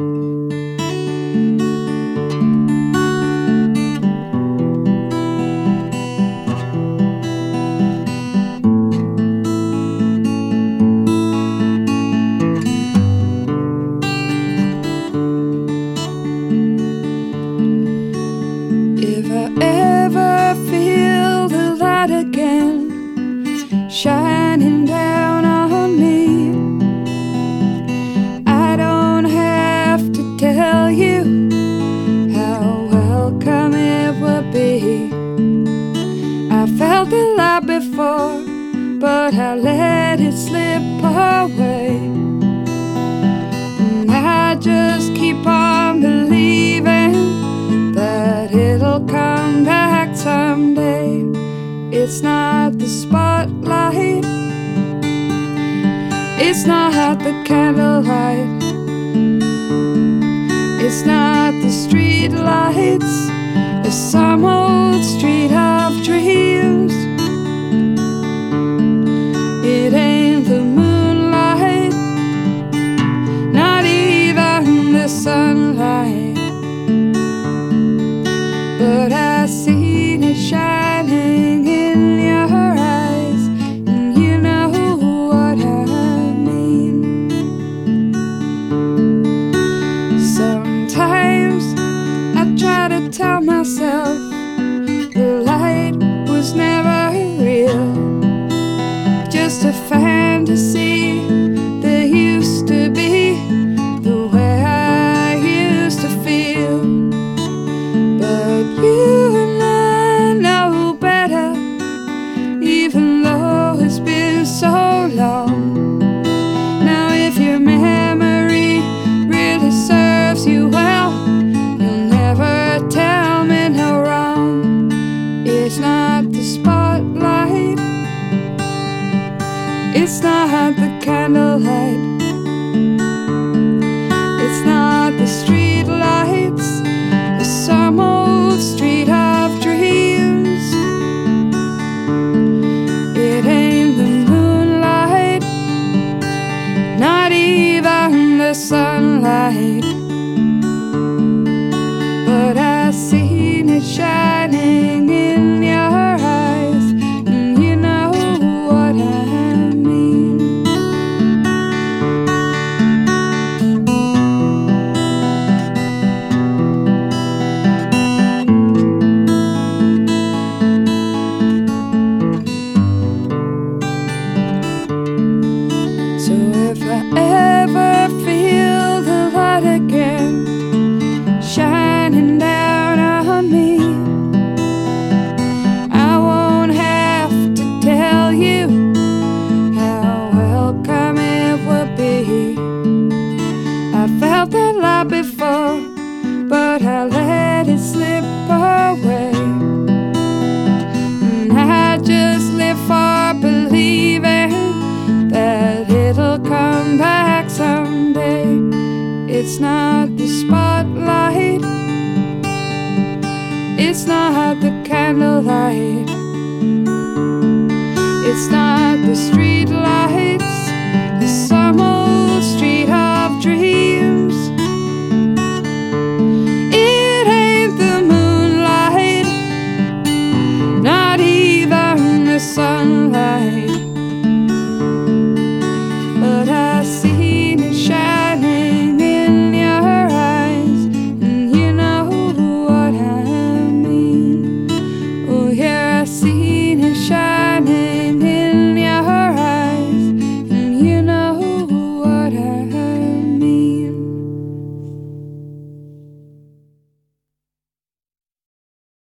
If I ever feel the light again shining down on me, I don't have to tell you how welcome it will be. I felt the light before, but I let it slip away, and I just keep on believing that it'll come back someday. It's not the spotlight, it's not the candlelight, it's not the street lights, it's some old street of dreams. It ain't the moonlight, not even the sunlight, but I seen it shining in your eyes, and you know what I mean. Sometimes I try to tell myself the light was never real, just a fantasy that used to be the way I used to feel. But you and I know better, even though it's been so long. Now if your memory really serves you well, you'll never tell me no wrong. It's not the spotlight, it's not the candlelight, it's not the street lights, it's some old street of dreams. It ain't the moonlight, not even the sunlight, but I seen it shining in your eyes, and you know what I mean. So if I ever feel the light again shining down on me, I won't have to tell you how welcome it will be. I felt that light before, but I let it slip away, and I just live for believing that it'll come back someday. It's not the spotlight, it's not the candlelight, it's not the street light,